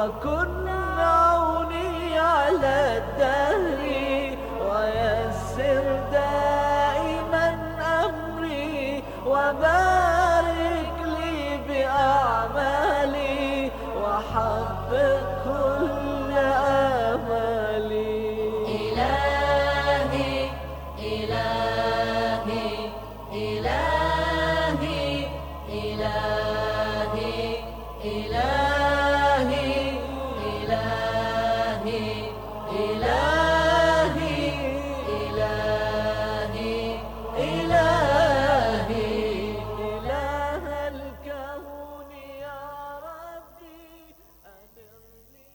وكن عوني على الدهر ويسر دائما أمري وبارك لي بأعمالي وحقق كل آمالي. إلهي إلهي إلهي إلهي إلهي إلهي إلهي إلهي إلهي إله الكون يا ربي أنرني.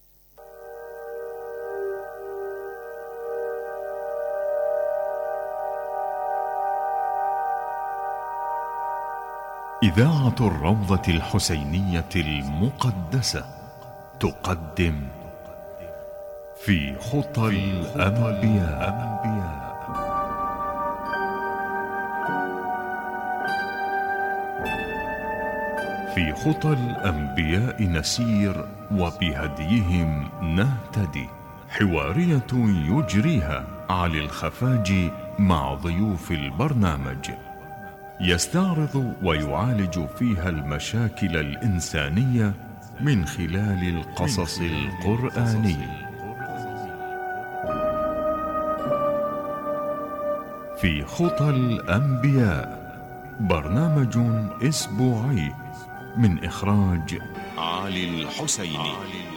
إذاعة الروضة الحسينية المقدسة تقدم في خطى الأنبياء. في خطى الأنبياء نسير وبهديهم نهتدي، حوارية يجريها علي الخفاجي مع ضيوف البرنامج، يستعرض ويعالج فيها المشاكل الإنسانية من خلال القصص القرآني. في خطى الأنبياء، برنامج أسبوعي من إخراج علي الحسيني.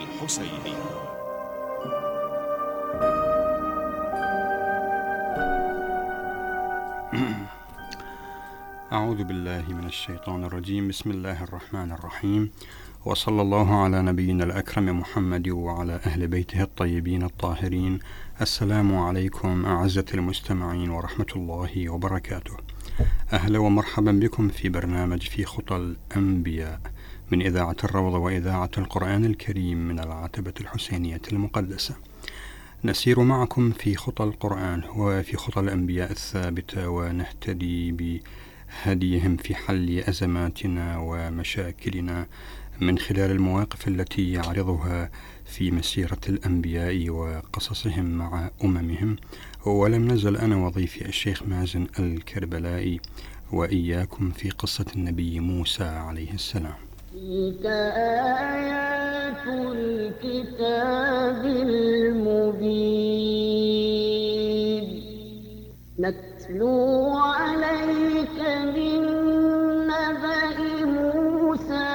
أعوذ بالله من الشيطان الرجيم. بسم الله الرحمن الرحيم، وصلى الله على نبينا الأكرم محمد وعلى أهل بيته الطيبين الطاهرين. السلام عليكم أعزة المستمعين ورحمة الله وبركاته. أهلا ومرحبا بكم في برنامج في خطى الأنبياء من إذاعة الروضة وإذاعة القرآن الكريم من العتبة الحسينية المقدسة. نسير معكم في خطى القرآن وفي خطى الأنبياء الثابتة، ونهتدي بهديهم في حل أزماتنا ومشاكلنا من خلال المواقف التي يعرضها في مسيرة الأنبياء وقصصهم مع أممهم. ولم نزل أنا وضيفي الشيخ مازن الكربلائي وإياكم في قصة النبي موسى عليه السلام. تلك آيات الكتاب المبين نتلو عليك من نبأ موسى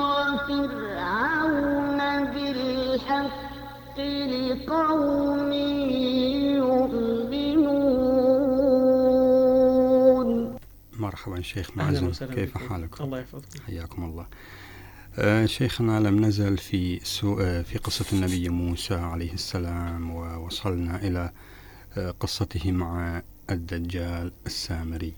وفرعون بالحق لقوم يؤمنون. مرحبا شيخ مازن، كيف حالكم؟ الله يحفظكم. حياكم الله. شيخنا، لم نزل في قصة النبي موسى عليه السلام، ووصلنا إلى قصته مع الدجال السامري،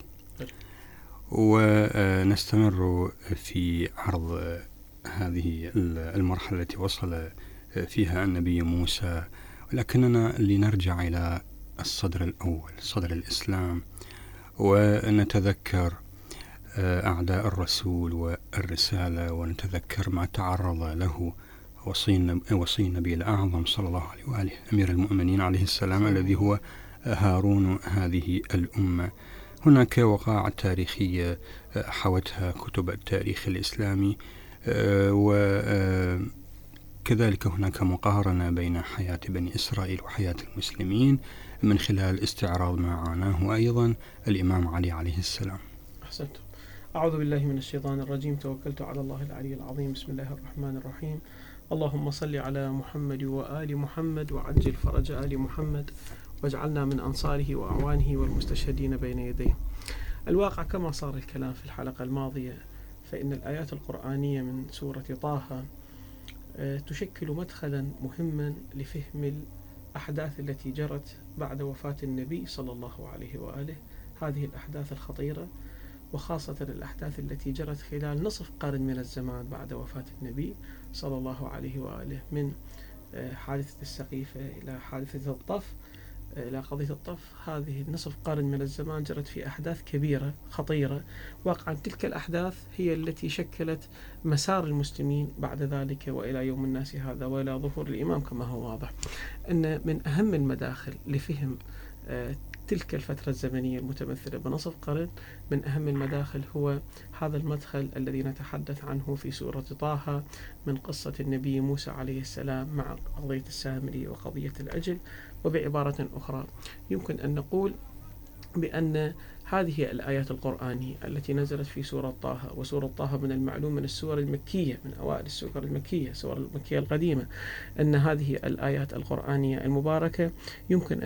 ونستمر في عرض هذه المرحلة التي وصل فيها النبي موسى، ولكننا لنرجع إلى الصدر الأول، صدر الإسلام، ونتذكر أعداء الرسول والرسالة، ونتذكر ما تعرض له وصي النبي الأعظم صلى الله عليه وآله أمير المؤمنين عليه السلام، الذي هو هارون هذه الأمة. هناك وقائع تاريخية حوتها كتب التاريخ الإسلامي، وكذلك هناك مقارنة بين حياة بني إسرائيل وحياة المسلمين من خلال استعراض ما عاناه أيضا الإمام علي عليه السلام. أحسنتم. أعوذ بالله من الشيطان الرجيم. توكلت على الله العلي العظيم. بسم الله الرحمن الرحيم. اللهم صل على محمد وآل محمد وعجل فرج آل محمد واجعلنا من أنصاره وأعوانه والمستشهدين بين يديه. الواقع كما صار الكلام في الحلقة الماضية، فإن الآيات القرآنية من سورة طه تشكل مدخلا مهما لفهم الأحداث التي جرت بعد وفاة النبي صلى الله عليه وآله. هذه الأحداث الخطيرة، وخاصة الأحداث التي جرت خلال نصف قرن من الزمان بعد وفاة النبي صلى الله عليه وآله، من حادثة السقيفة إلى حادثة الطف، إلى قضية الطف، هذه نصف قرن من الزمان جرت في أحداث كبيرة خطيرة. واقعا تلك الأحداث هي التي شكلت مسار المسلمين بعد ذلك وإلى يوم الناس هذا وإلى ظهور الإمام، كما هو واضح أن من أهم المداخل لفهم تلك الفترة الزمنية المتمثلة بنصف قرن، من أهم المداخل هو هذا المدخل الذي نتحدث عنه في سورة طه من قصة النبي موسى عليه السلام مع قضية السامري وقضية العجل. وبعبارة أخرى يمكن أن نقول بأن هذه الآيات القرآنية التي نزلت في سورة طه، وسورة طه من المعلوم من السور المكية، من أوائل السور المكية، السور المكية القديمة، أن هذه الآيات القرآنية المباركة يمكن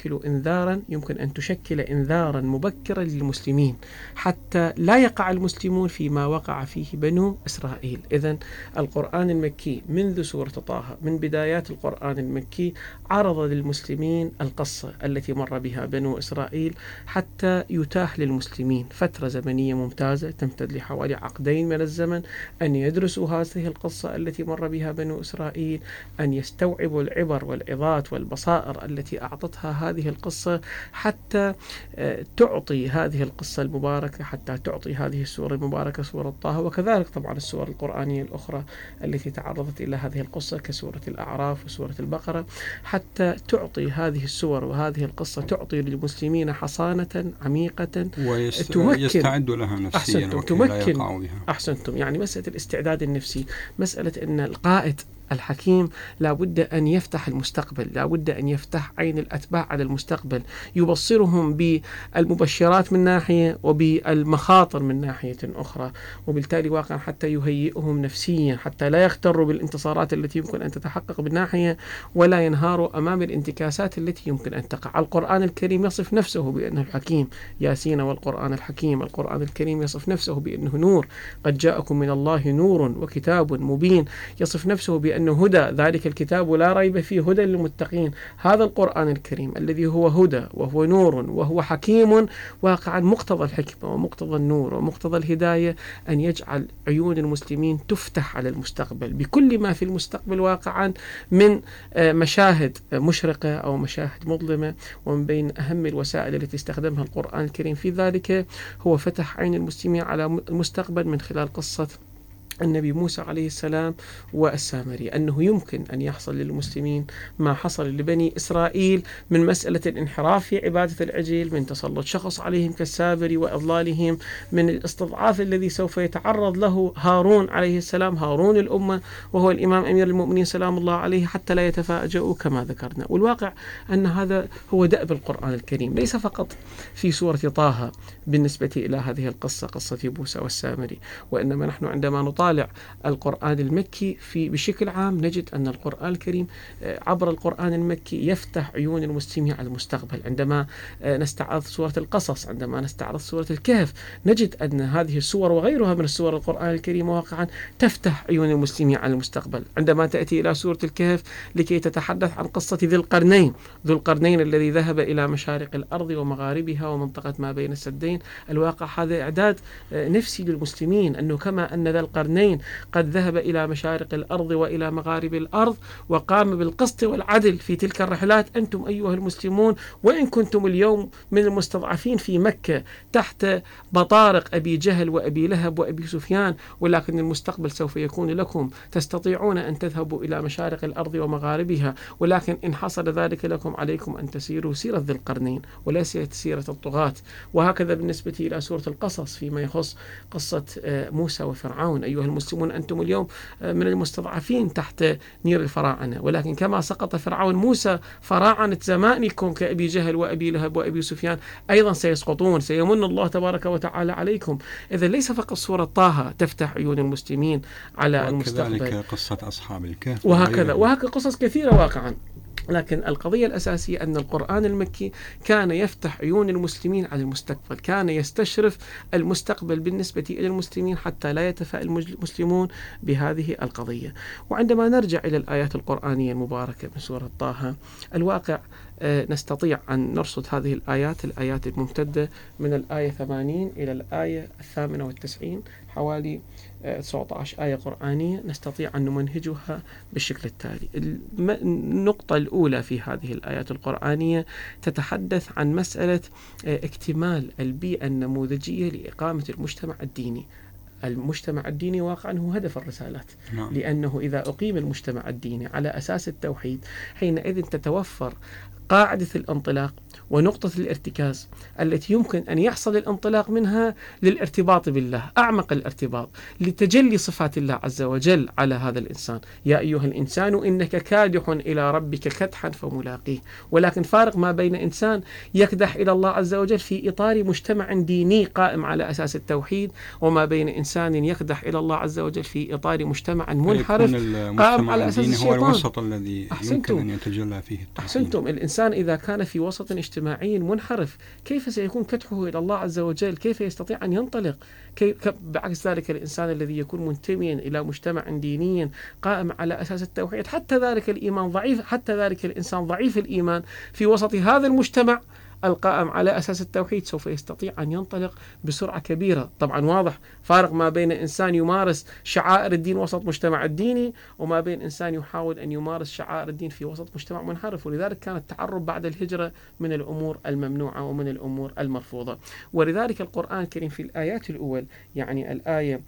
أن تشكل إنذارا مبكرا للمسلمين حتى لا يقع المسلمون فيما وقع فيه بنو إسرائيل. إذن القرآن المكي منذ سورة طه، من بدايات القرآن المكي، عرض للمسلمين القصة التي مر بها بنو إسرائيل حتى يتاح للمسلمين فترة زمنية ممتازة تمتد لحوالي عقدين من الزمن أن يدرسوا هذه القصة التي مر بها بنو إسرائيل، أن يستوعبوا العبر والعظات والبصائر التي أعطتها هذه القصة، حتى تعطي هذه القصة المباركة، حتى تعطي هذه السورة المباركة سورة طه، وكذلك طبعا السور القرآنية الأخرى التي تعرضت إلى هذه القصة كسورة الأعراف وسورة البقرة، حتى تعطي هذه السور وهذه القصة تعطي للمسلمين حصانة عميقة ويستعد لها نفسيا تمكن. أحسنتم. يعني مسألة الاستعداد النفسي، مسألة أن القائد الحكيم لا بد أن يفتح المستقبل، لا بد أن يفتح عين الأتباع على المستقبل، يبصرهم بالمبشرات من ناحية وبالمخاطر من ناحية أخرى، وبالتالي واقعا حتى يهيئهم نفسيا حتى لا يغتروا بالانتصارات التي يمكن أن تتحقق بالناحية ولا ينهاروا أمام الانتكاسات التي يمكن أن تقع. القرآن الكريم يصف نفسه بأنه الحكيم، ياسين والقرآن الحكيم. القرآن الكريم يصف نفسه بأنه نور، قد جاءكم من الله نور وكتاب مبين. يصف نفسه بأنه هدى، ذلك الكتاب لا ريب فيه هدى للمتقين. هذا القرآن الكريم الذي هو هدى وهو نور وهو حكيم، واقعا مقتضى الحكمة ومقتضى النور ومقتضى الهداية أن يجعل عيون المسلمين تفتح على المستقبل بكل ما في المستقبل واقعا من مشاهد مشرقة أو مشاهد مظلمة. ومن بين أهم الوسائل التي استخدمها القرآن الكريم في ذلك هو فتح عين المسلمين على المستقبل من خلال قصة النبي موسى عليه السلام والسامري، أنه يمكن أن يحصل للمسلمين ما حصل لبني إسرائيل من مسألة الانحراف في عبادة العجل، من تسلط شخص عليهم كالسامري وإضلالهم، من الاستضعاف الذي سوف يتعرض له هارون عليه السلام، هارون الأمة وهو الإمام أمير المؤمنين سلام الله عليه، حتى لا يتفاجؤوا كما ذكرنا. والواقع أن هذا هو دأب القرآن الكريم، ليس فقط في سورة طه بالنسبة إلى هذه القصة، قصة موسى والسامري، وإنما نحن عندما نطالع القرآن المكي بشكل عام نجد أن القرآن الكريم عبر القرآن المكي يفتح عيون المسلمين على المستقبل. عندما نستعرض سورة القصص، عندما نستعرض سورة الكهف، نجد أن هذه السور وغيرها من السور القرآن الكريم واقعا تفتح عيون المسلمين على المستقبل. عندما تأتي إلى سورة الكهف لكي تتحدث عن قصة ذو القرنين الذي ذهب إلى مشارق الأرض ومغاربها ومنطقة ما بين السدين، الواقع هذا إعداد نفسي للمسلمين، أنه كما أن ذا القرنين قد ذهب إلى مشارق الأرض وإلى مغارب الأرض وقام بالقسط والعدل في تلك الرحلات، أنتم أيها المسلمون وإن كنتم اليوم من المستضعفين في مكة تحت بطارق أبي جهل وأبي لهب وأبي سفيان، ولكن المستقبل سوف يكون لكم، تستطيعون أن تذهبوا إلى مشارق الأرض ومغاربها، ولكن إن حصل ذلك لكم عليكم أن تسيروا سيرة ذي القرنين وليس سيرة الطغاة. وهكذا بالنسبة إلى سورة القصص فيما يخص قصة موسى وفرعون، أيها المسلمون أنتم اليوم من المستضعفين تحت نير الفراعنة، ولكن كما سقط فرعون موسى فراعنة زمانكم كأبي جهل وأبي لهب وأبي سفيان أيضا سيسقطون، سيمن الله تبارك وتعالى عليكم. إذا ليس فقط سورة طه تفتح عيون المسلمين على المستقبل، وكذلك قصة أصحاب الكهف وهكذا قصص كثيرة واقعا. لكن القضية الأساسية أن القرآن المكي كان يفتح عيون المسلمين على المستقبل، كان يستشرف المستقبل بالنسبة إلى المسلمين حتى لا يتفاءل المسلمون بهذه القضية. وعندما نرجع إلى الآيات القرآنية المباركة من سورة طه، الواقع نستطيع أن نرصد هذه الآيات الممتدة من الآية 80 إلى الآية 98، حوالي 19 آية قرآنية نستطيع أن نمنهجها بالشكل التالي. النقطة الأولى في هذه الآيات القرآنية تتحدث عن مسألة اكتمال البيئة النموذجية لإقامة المجتمع الديني. المجتمع الديني واقعا هو هدف الرسالات، لأنه إذا أقيم المجتمع الديني على أساس التوحيد حينئذ تتوفر قاعدة الانطلاق ونقطة الارتكاز التي يمكن أن يحصل الانطلاق منها للارتباط بالله، أعمق الارتباط، لتجلي صفات الله عز وجل على هذا الإنسان. يا أيها الإنسان إنك كادح إلى ربك كدحا فملاقيه. ولكن فارق ما بين إنسان يكدح إلى الله عز وجل في إطار مجتمع ديني قائم على أساس التوحيد، وما بين إنسان يكدح إلى الله عز وجل في إطار مجتمع منحرف قائم على أساس الشيطان. هو الوسط الذي يمكن أن يتجلى فيه التوحيد. أحسنتم. الإنسان إذا كان في وسط اجتماعي منحرف كيف سيكون كدحه إلى الله عز وجل؟ كيف يستطيع أن ينطلق؟ بعكس ذلك الإنسان الذي يكون منتميا إلى مجتمع ديني قائم على أساس التوحيد، حتى ذلك الإيمان ضعيف، حتى ذلك الإنسان ضعيف الإيمان في وسط هذا المجتمع القائم على أساس التوحيد سوف يستطيع أن ينطلق بسرعة كبيرة. طبعا واضح فارق ما بين إنسان يمارس شعائر الدين وسط مجتمع الديني وما بين إنسان يحاول أن يمارس شعائر الدين في وسط مجتمع منحرف. ولذلك كان التعرب بعد الهجرة من الأمور الممنوعة ومن الأمور المرفوضة. ولذلك القرآن الكريم في الآيات الأول، يعني الآية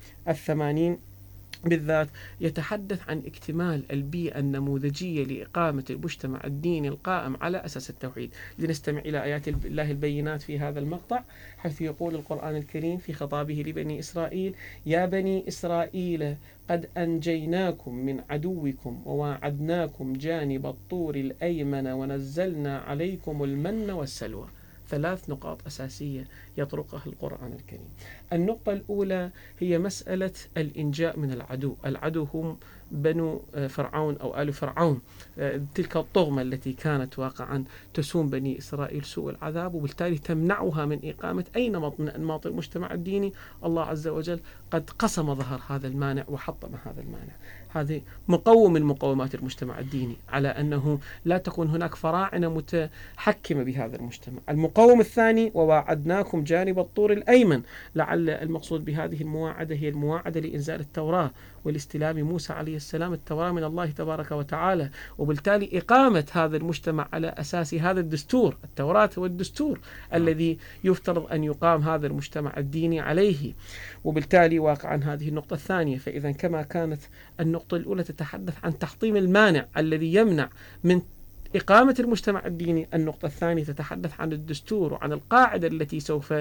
80 بالذات، يتحدث عن اكتمال البيئة النموذجية لإقامة المجتمع الديني القائم على أساس التوحيد. لنستمع إلى آيات الله البينات في هذا المقطع، حيث يقول القرآن الكريم في خطابه لبني إسرائيل: يا بني إسرائيل قد أنجيناكم من عدوكم وواعدناكم جانب الطور الأيمن ونزلنا عليكم المن والسلوى. 3 نقاط أساسية يطرقها القرآن الكريم. النقطة الأولى هي مسألة الإنجاء من العدو. العدو هم بنو فرعون أو آل فرعون، تلك الطغمة التي كانت واقعا تسوم بني إسرائيل سوء العذاب، وبالتالي تمنعها من إقامة أي نمط من أنماط المجتمع الديني. الله عز وجل قد قسم ظهر هذا المانع وحطم هذا المانع. هذه مقوم من مقومات المجتمع الديني على أنه لا تكون هناك فراعنة متحكمة بهذا المجتمع. المقوم الثاني: وواعدناكم جانب الطور الأيمن. لعل المقصود بهذه المواعدة هي المواعدة لإنزال التوراة والاستلام موسى عليه السلام التوراة من الله تبارك وتعالى، وبالتالي إقامة هذا المجتمع على أساس هذا الدستور. التوراة هو الدستور الذي يفترض أن يقام هذا المجتمع الديني عليه، وبالتالي واقعا هذه النقطة الثانية. فإذا كما كانت النقطة الأولى تتحدث عن تحطيم المانع الذي يمنع من إقامة المجتمع الديني، النقطة الثانية تتحدث عن الدستور وعن القاعدة التي سوف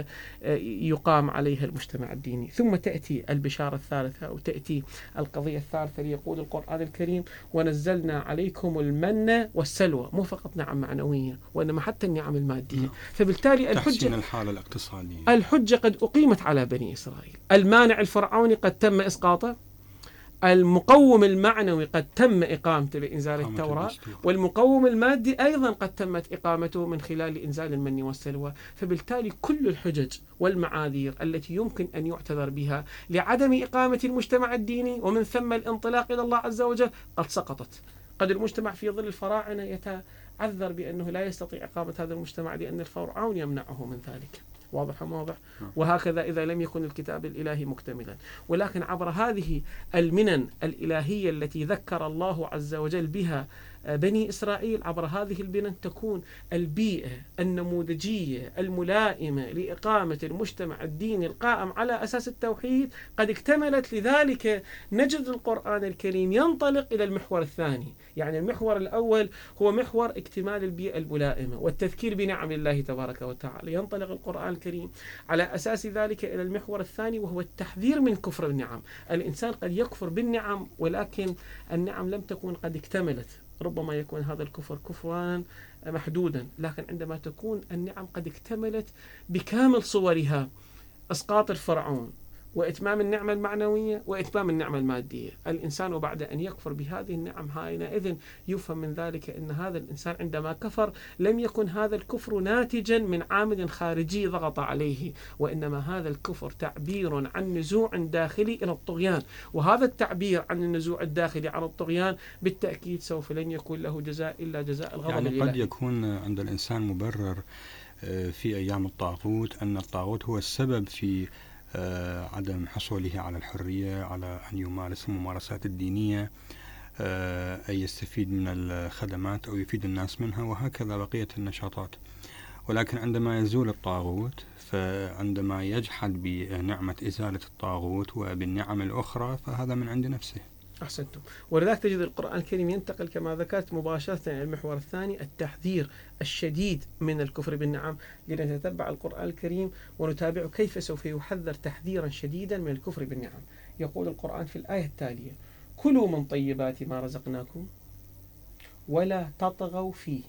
يقام عليها المجتمع الديني. ثم تأتي البشارة الثالثة أو تأتي القضية الثالثة ليقول القرآن الكريم: ونزلنا عليكم المن والسلوى. مو فقط نعم معنوية وإنما حتى النعم المادية. فبالتالي تحسين الحالة الاقتصادية، الحجة قد أقيمت على بني إسرائيل. المانع الفرعوني قد تم إسقاطه، المقوم المعنوي قد تم إقامته بإنزال التوراة، والمقوم المادي أيضا قد تمت إقامته من خلال إنزال المن والسلوى. فبالتالي كل الحجج والمعاذير التي يمكن أن يعتذر بها لعدم إقامة المجتمع الديني ومن ثم الانطلاق إلى الله عز وجل قد سقطت. قد المجتمع في ظل الفراعنة يتعذر بأنه لا يستطيع إقامة هذا المجتمع لأن الفرعون يمنعه من ذلك. واضح واضح. وهكذا إذا لم يكن الكتاب الإلهي مكتملا. ولكن عبر هذه المنن الإلهية التي ذكر الله عز وجل بها بني إسرائيل، عبر هذه المنن تكون البيئة النموذجية الملائمة لإقامة المجتمع الديني القائم على أساس التوحيد قد اكتملت. لذلك نجد القرآن الكريم ينطلق إلى المحور الثاني. يعني المحور الأول هو محور اكتمال البيئة الملائمة والتذكير بنعم الله تبارك وتعالى. ينطلق القرآن الكريم على أساس ذلك إلى المحور الثاني وهو التحذير من كفر النعم. الإنسان قد يكفر بالنعم ولكن النعم لم تكن قد اكتملت. ربما يكون هذا الكفر كفرا محدودا، لكن عندما تكون النعم قد اكتملت بكامل صورها، إسقاط الفرعون وإتمام النعمة المعنوية وإتمام النعمة المادية، الإنسان بعد أن يكفر بهذه النعم حينئذ يفهم من ذلك أن هذا الإنسان عندما كفر لم يكن هذا الكفر ناتجا من عامل خارجي ضغط عليه، وإنما هذا الكفر تعبير عن نزوع داخلي إلى الطغيان. وهذا التعبير عن النزوع الداخلي على الطغيان بالتأكيد سوف لن يكون له جزاء إلا جزاء الغضب يعني الإلهي. قد يكون عند الإنسان مبرر في أيام الطاغوت أن الطاغوت هو السبب في عدم حصوله على الحرية، على أن يمارس الممارسات الدينية، أن يستفيد من الخدمات أو يفيد الناس منها، وهكذا بقية النشاطات. ولكن عندما يزول الطاغوت، فعندما يجحد بنعمة إزالة الطاغوت وبالنعم الأخرى، فهذا من عند نفسه. أحسنتم. ولذلك تجد القرآن الكريم ينتقل كما ذكرت مباشرة إلى المحور الثاني، التحذير الشديد من الكفر بالنعم. لنتتبع القرآن الكريم ونتابع كيف سوف يحذر تحذيرا شديدا من الكفر بالنعم. يقول القرآن في الآية التالية: كلوا من طيبات ما رزقناكم ولا تطغوا فيه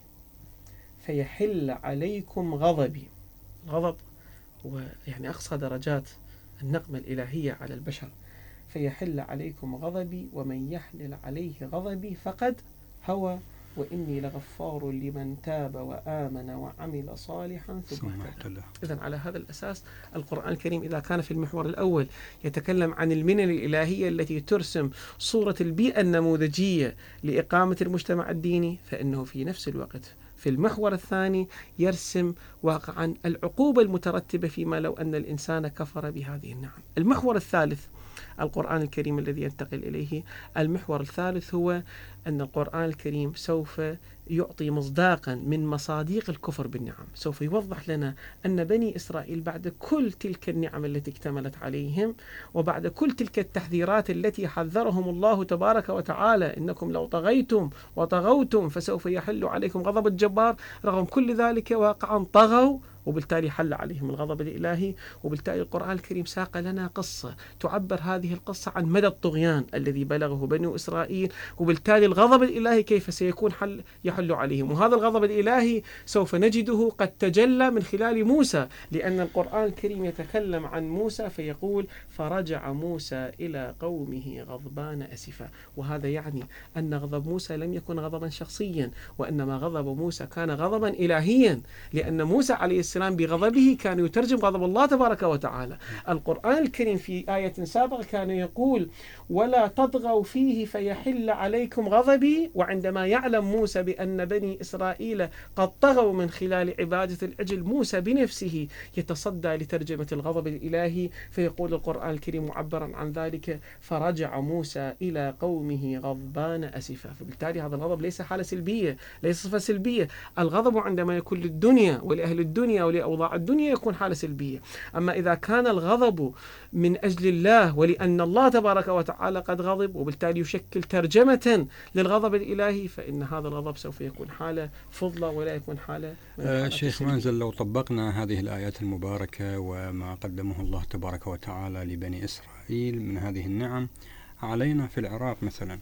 فيحل عليكم غضبي. الغضب هو يعني أقصى درجات النقمة الإلهية على البشر. فيحل عليكم غضبي ومن يحلل عليه غضبي فقد هوى وإني لغفار لمن تاب وآمن وعمل صالحا ثم اهتدى. إذن على هذا الأساس القرآن الكريم إذا كان في المحور الأول يتكلم عن المنن الإلهية التي ترسم صورة البيئة النموذجية لإقامة المجتمع الديني، فإنه في نفس الوقت في المحور الثاني يرسم واقعا العقوبة المترتبة فيما لو أن الإنسان كفر بهذه النعم. المحور الثالث القرآن الكريم الذي ينتقل إليه، المحور الثالث هو أن القرآن الكريم سوف يعطي مصداقا من مصاديق الكفر بالنعم. سوف يوضح لنا أن بني إسرائيل بعد كل تلك النعم التي اكتملت عليهم وبعد كل تلك التحذيرات التي حذرهم الله تبارك وتعالى، إنكم لو طغيتم وطغوتم فسوف يحل عليكم غضب الجبار، رغم كل ذلك واقعا طغوا وبالتالي حل عليهم الغضب الإلهي. وبالتالي القرآن الكريم ساق لنا قصة تعبر هذه القصة عن مدى الطغيان الذي بلغه بنو إسرائيل، وبالتالي الغضب الإلهي كيف سيكون يحل عليهم. وهذا الغضب الإلهي سوف نجده قد تجلى من خلال موسى، لأن القرآن الكريم يتكلم عن موسى فيقول: فرجع موسى إلى قومه غضبان أسفا. وهذا يعني أن غضب موسى لم يكن غضبا شخصيا، وإنما غضب موسى كان غضبا إلهيا، لأن موسى عليه السلام بغضبه كان يترجم غضب الله تبارك وتعالى. القرآن الكريم في آية سابقة كان يقول: ولا تطغوا فيه فيحل عليكم غضبي. وعندما يعلم موسى بأن بني إسرائيل قد طغوا من خلال عبادة العجل، موسى بنفسه يتصدى لترجمة الغضب الإلهي، فيقول القرآن الكريم معبرا عن ذلك: فرجع موسى إلى قومه غضبان أسفا. فبالتالي هذا الغضب ليس حالة سلبية، ليس صفة سلبية. الغضب عندما يكون للدنيا ولأهل الدنيا ولأوضاع الدنيا يكون حالة سلبية. أما إذا كان الغضب من أجل الله ولأن الله تبارك وتعالى قد غضب، وبالتالي يشكل ترجمة للغضب الإلهي، فإن هذا الغضب سوف يكون حالة فضلة ولا يكون حالة شيخ منزل، لو طبقنا هذه الآيات المباركة وما قدمه الله تبارك وتعالى لبني إسرائيل من هذه النعم علينا في العراق مثلا،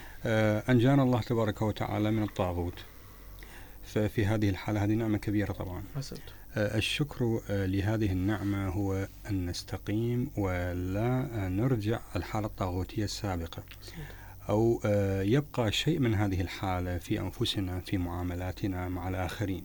أنجانا الله تبارك وتعالى من الطاغوت، ففي هذه الحالة هذه نعمة كبيرة طبعا. الشكر لهذه النعمة هو أن نستقيم ولا نرجع الحالة الطاغوتية السابقة، أو يبقى شيء من هذه الحالة في أنفسنا في معاملاتنا مع الآخرين.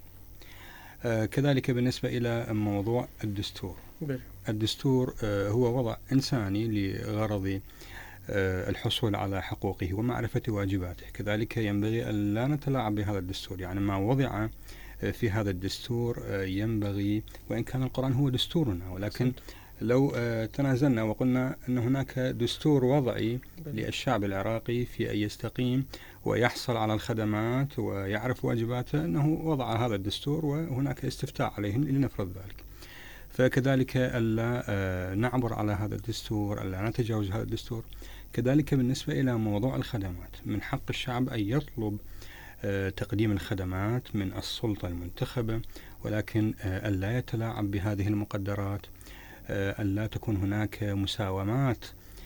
كذلك بالنسبة إلى موضوع الدستور. الدستور هو وضع إنساني لغرض الحصول على حقوقه ومعرفة واجباته. كذلك ينبغي أن لا نتلاعب بهذا الدستور، يعني ما وضع في هذا الدستور ينبغي، وإن كان القرآن هو دستورنا، ولكن لو تنازلنا وقلنا أن هناك دستور وضعي للشعب العراقي في أن يستقيم ويحصل على الخدمات ويعرف واجباته، أنه وضع هذا الدستور وهناك استفتاء عليهم لنفرض ذلك. فكذلك ألا نعبر على هذا الدستور، ألا نتجاوز هذا الدستور. كذلك بالنسبة إلى موضوع الخدمات، من حق الشعب أن يطلب تقديم الخدمات من السلطة المنتخبة، ولكن ألا يتلاعب بهذه المقدرات، ألا تكون هناك مساومات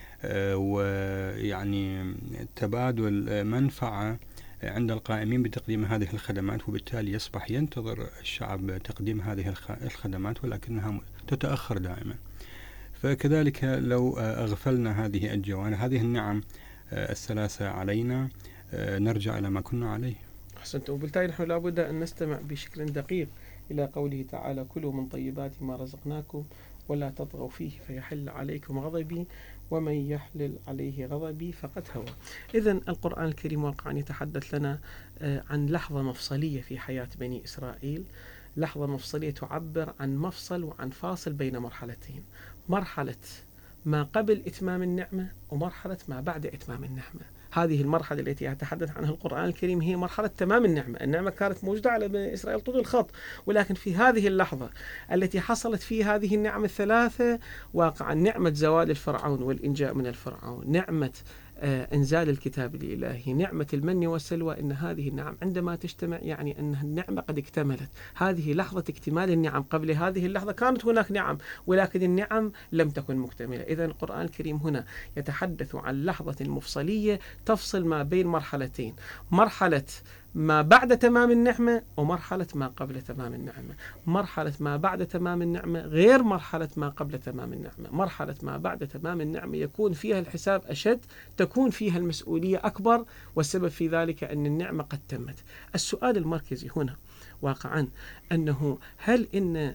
ويعني تبادل منفعة عند القائمين بتقديم هذه الخدمات، وبالتالي يصبح ينتظر الشعب تقديم هذه الخدمات ولكنها تتأخر دائما. فكذلك لو أغفلنا هذه الجوانب، هذه النعم الثلاثة علينا، نرجع إلى ما كنا عليه. أحسنت. وبالتالي نحن لابد أن نستمع بشكل دقيق إلى قوله تعالى: كلوا من طيبات ما رزقناكم ولا تطغوا فيه فيحل عليكم غضبي ومن يحلل عليه غضبي فقد هوى. إذن القرآن الكريم واقعا يتحدث لنا عن لحظة مفصلية في حياة بني إسرائيل، لحظة مفصلية تعبر عن مفصل وعن فاصل بين مرحلتين، مرحلة ما قبل إتمام النعمة ومرحلة ما بعد إتمام النعمة. هذه المرحلة التي يتحدث عنها القرآن الكريم هي مرحلة تمام النعمة. النعمة كانت موجودة على بني إسرائيل طول الخط، ولكن في هذه اللحظة التي حصلت فيها هذه النعم الثلاثة، واقعا نعمة زوال الفرعون والإنجاء من الفرعون، نعمة إنزال الكتاب الإلهي، نعمة المن والسلوى، إن هذه النعم عندما تجتمع يعني أن النعمة قد اكتملت. هذه لحظة اكتمال النعم. قبل هذه اللحظة كانت هناك نعم، ولكن النعم لم تكن مكتملة. إذن القرآن الكريم هنا يتحدث عن لحظة مفصلية تفصل ما بين مرحلتين، مرحلة ما بعد تمام النعمة ومرحلة ما قبل تمام النعمة. مرحلة ما بعد تمام النعمة غير مرحلة ما قبل تمام النعمة. مرحلة ما بعد تمام النعمة يكون فيها الحساب أشد، تكون فيها المسؤولية أكبر، والسبب في ذلك أن النعمة قد تمت. السؤال المركزي هنا واقعا أنه هل إن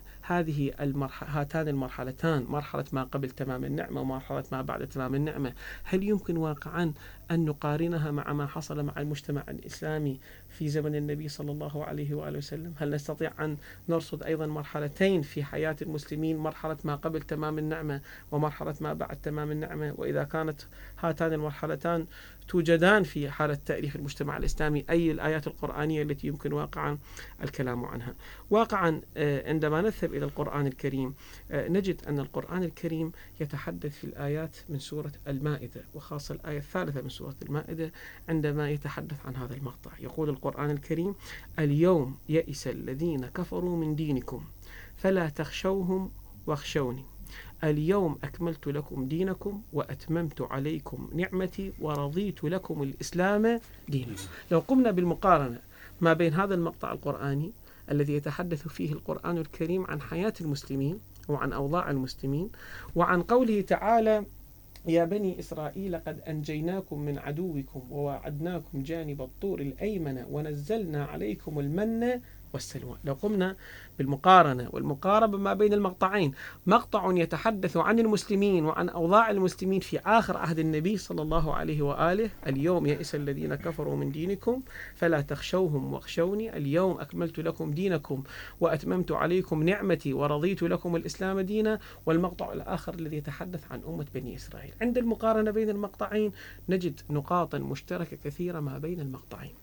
هاتان المرحلتان، مرحلة ما قبل تمام النعمة ومرحلة ما بعد تمام النعمة، هل يمكن واقعا أن نقارنها مع ما حصل مع المجتمع الإسلامي في زمن النبي صلى الله عليه وآله وسلم؟ هل نستطيع أن نرصد أيضا مرحلتين في حياة المسلمين، مرحلة ما قبل تمام النعمة ومرحلة ما بعد تمام النعمة؟ وإذا كانت هاتان المرحلتان توجدان في حالة تاريخ المجتمع الإسلامي، أي الآيات القرآنية التي يمكن واقعا الكلام عنها؟ واقعا عندما نذهب إلى القرآن الكريم نجد أن القرآن الكريم يتحدث في الآيات من سورة المائدة، وخاصة الآية الثالثة من سورة المائدة، عندما يتحدث عن هذا المقطع يقول القرآن الكريم: اليوم يئس الذين كفروا من دينكم فلا تخشوهم واخشوني اليوم أكملت لكم دينكم وأتممت عليكم نعمتي ورضيت لكم الإسلام دينا. لو قمنا بالمقارنة ما بين هذا المقطع القرآني الذي يتحدث فيه القرآن الكريم عن حياة المسلمين وعن أوضاع المسلمين، وعن قوله تعالى: يا بني إسرائيل قد أنجيناكم من عدوكم ووعدناكم جانب الطور الأيمن ونزلنا عليكم المن والسلوى، لو قمنا بالمقارنة والمقاربة ما بين المقطعين، مقطع يتحدث عن المسلمين وعن أوضاع المسلمين في آخر عهد النبي صلى الله عليه وآله: اليوم يئس الذين كفروا من دينكم فلا تخشوهم واخشوني اليوم أكملت لكم دينكم وأتممت عليكم نعمتي ورضيت لكم الإسلام دينا. والمقطع الآخر الذي يتحدث عن أمة بني إسرائيل. عند المقارنة بين المقطعين نجد نقاطا مشتركة كثيرة ما بين المقطعين.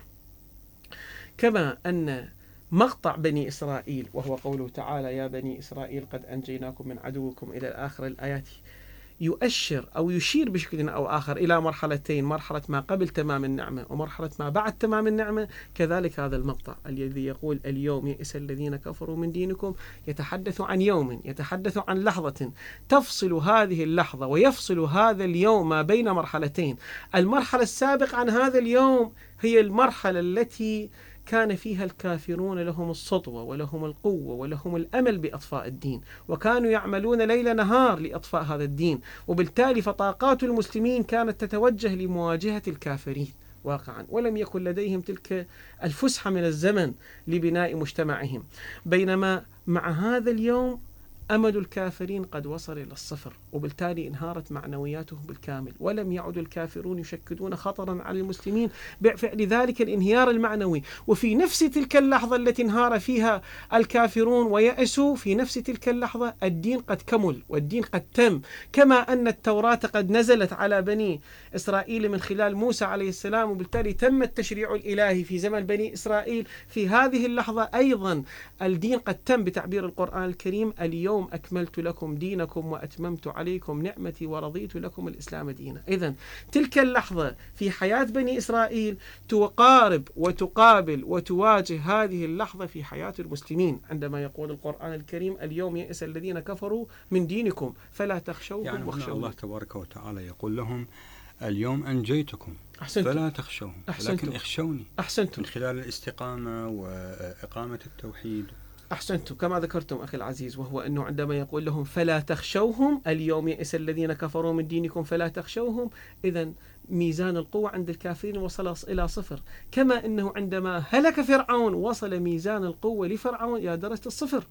كما أن مقطع بني إسرائيل وهو قوله تعالى: يا بني إسرائيل قد أنجيناكم من عدوكم إلى آخر الآيات، يؤشر أو يشير بشكل أو آخر إلى مرحلتين، مرحلة ما قبل تمام النعمة ومرحلة ما بعد تمام النعمة. كذلك هذا المقطع الذي يقول: اليوم يئس الذين كفروا من دينكم، يتحدث عن يوم، يتحدث عن لحظة تفصل هذه اللحظة ويفصل هذا اليوم ما بين مرحلتين. المرحلة السابقة عن هذا اليوم هي المرحلة التي كان فيها الكافرون لهم السطوة ولهم القوة ولهم الأمل بإطفاء الدين، وكانوا يعملون ليل نهار لإطفاء هذا الدين، وبالتالي فطاقات المسلمين كانت تتوجه لمواجهة الكافرين واقعا، ولم يكن لديهم تلك الفسحة من الزمن لبناء مجتمعهم. بينما مع هذا اليوم أمل الكافرين قد وصل إلى الصفر، وبالتالي انهارت معنوياتهم بالكامل، ولم يعد الكافرون يشكلون خطرا على المسلمين بفعل ذلك الانهيار المعنوي. وفي نفس تلك اللحظة التي انهار فيها الكافرون ويأسوا، في نفس تلك اللحظة الدين قد كمل والدين قد تم، كما أن التوراة قد نزلت على بني إسرائيل من خلال موسى عليه السلام، وبالتالي تم التشريع الإلهي في زمن بني إسرائيل. في هذه اللحظة أيضا الدين قد تم بتعبير القرآن الكريم: اليوم أكملت لكم دينكم وأتممت عليكم نعمتي ورضيت لكم الإسلام دينا. إذن تلك اللحظة في حياة بني إسرائيل تقارب وتقابل وتواجه هذه اللحظة في حياة المسلمين، عندما يقول القرآن الكريم: اليوم يئس الذين كفروا من دينكم فلا تخشوهم يعني واخشوني. الله تبارك وتعالى يقول لهم: اليوم أنجيتكم فلا تخشوهم لكن اخشوني. أحسنتم. من خلال الاستقامة وإقامة التوحيد. أحسنتم كما ذكرتم أخي العزيز، وهو أنه عندما يقول لهم فلا تخشوهم، اليوم يئس الذين كفروا من دينكم فلا تخشوهم، إذن ميزان القوة عند الكافرين وصل إلى صفر، كما أنه عندما هلك فرعون وصل ميزان القوة لفرعون إلى درجة الصفر.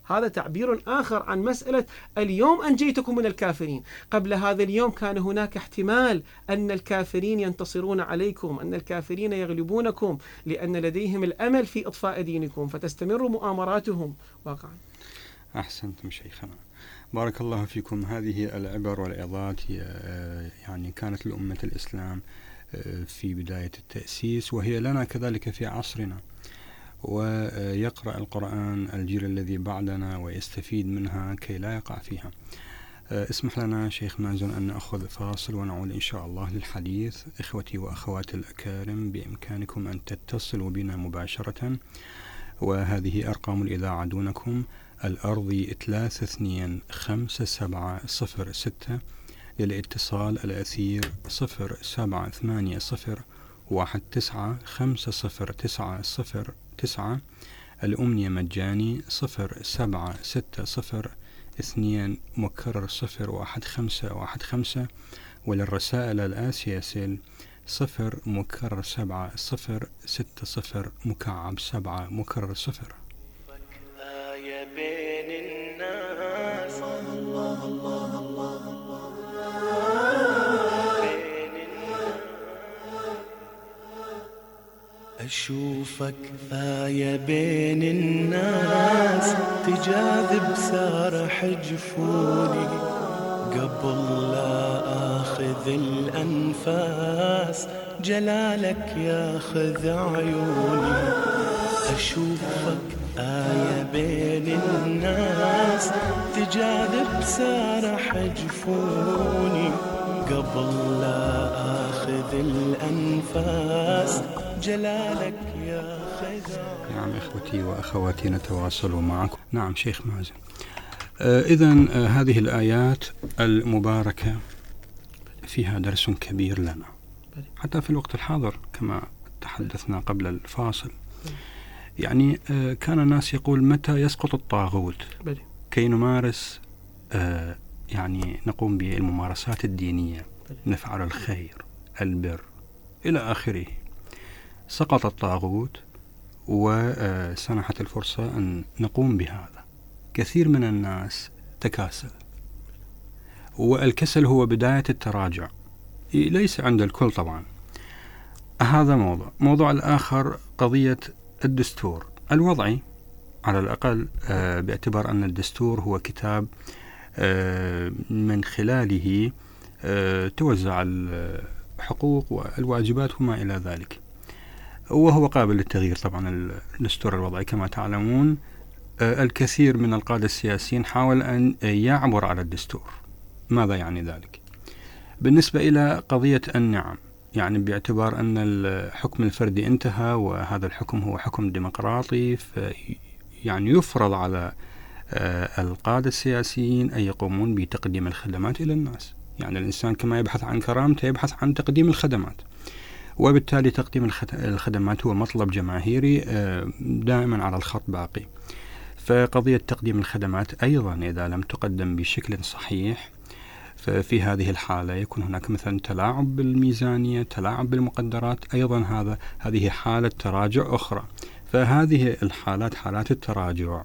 هذا تعبير آخر عن مسألة اليوم أنجيتكم من الكافرين. قبل هذا اليوم كان هناك احتمال أن الكافرين ينتصرون عليكم، أن الكافرين يغلبونكم، لأن لديهم الأمل في إطفاء دينكم فتستمر مؤامراتهم واقعا. أحسنتم شيخنا، بارك الله فيكم. هذه العبر والعظات يعني كانت لأمة الإسلام في بداية التأسيس، وهي لنا كذلك في عصرنا، ويقرأ القرآن الجيل الذي بعدنا ويستفيد منها كي لا يقع فيها. اسمح لنا شيخ مازن أن نأخذ فاصل ونعود إن شاء الله للحديث. إخوتي وأخواتي الأكارم، بإمكانكم أن تتصلوا بنا مباشرة، وهذه أرقام الإذاعة دونكم: الأرضي 325706 للاتصال، الأثير 0720195009، الأمنية مجاني 0760 مكرر 01515، وللرسائل الآسيا 0 مكرر 7060 مكعب 7 مكرر 0. آية بين الناس، الله الله الله بين الناس، أشوفك آية بين الناس، تجاذب سارح جفوني، قبل لا آخذ الأنفاس جلالك ياخذ عيوني. أشوفك آية بين الناس، تجاذب سارح جفوني، قبل لا آخذ الأنفاس جلالك ياخذ. نعم إخوتي وأخواتي، نتواصل معكم. نعم شيخ مازن، إذن هذه الآيات المباركة فيها درس كبير لنا حتى في الوقت الحاضر كما تحدثنا قبل الفاصل. يعني كان الناس يقول متى يسقط الطاغوت كي نمارس يعني نقوم بالممارسات الدينية، نفعل الخير البر إلى آخره. سقط الطاغوت وسنحت الفرصة أن نقوم بهذا. كثير من الناس تكاسل، والكسل هو بداية التراجع، ليس عند الكل طبعا. هذا موضوع الآخر قضية الدستور الوضعي على الأقل، باعتبار أن الدستور هو كتاب من خلاله توزع الحقوق والواجبات وما إلى ذلك، وهو قابل للتغيير طبعا. الدستور الوضعي كما تعلمون الكثير من القادة السياسيين حاول أن يعبر على الدستور. ماذا يعني ذلك؟ بالنسبة إلى قضية النعم، يعني باعتبار أن الحكم الفردي انتهى وهذا الحكم هو حكم ديمقراطي، يعني يفرض على القادة السياسيين أن يقومون بتقديم الخدمات إلى الناس. يعني الإنسان كما يبحث عن كرامته يبحث عن تقديم الخدمات، وبالتالي تقديم الخدمات هو مطلب جماهيري دائما على الخط باقي. فقضية تقديم الخدمات أيضا إذا لم تقدم بشكل صحيح، ففي هذه الحالة يكون هناك مثلا تلاعب بالميزانية، تلاعب بالمقدرات، أيضا هذه حالة تراجع أخرى. فهذه الحالات، حالات التراجع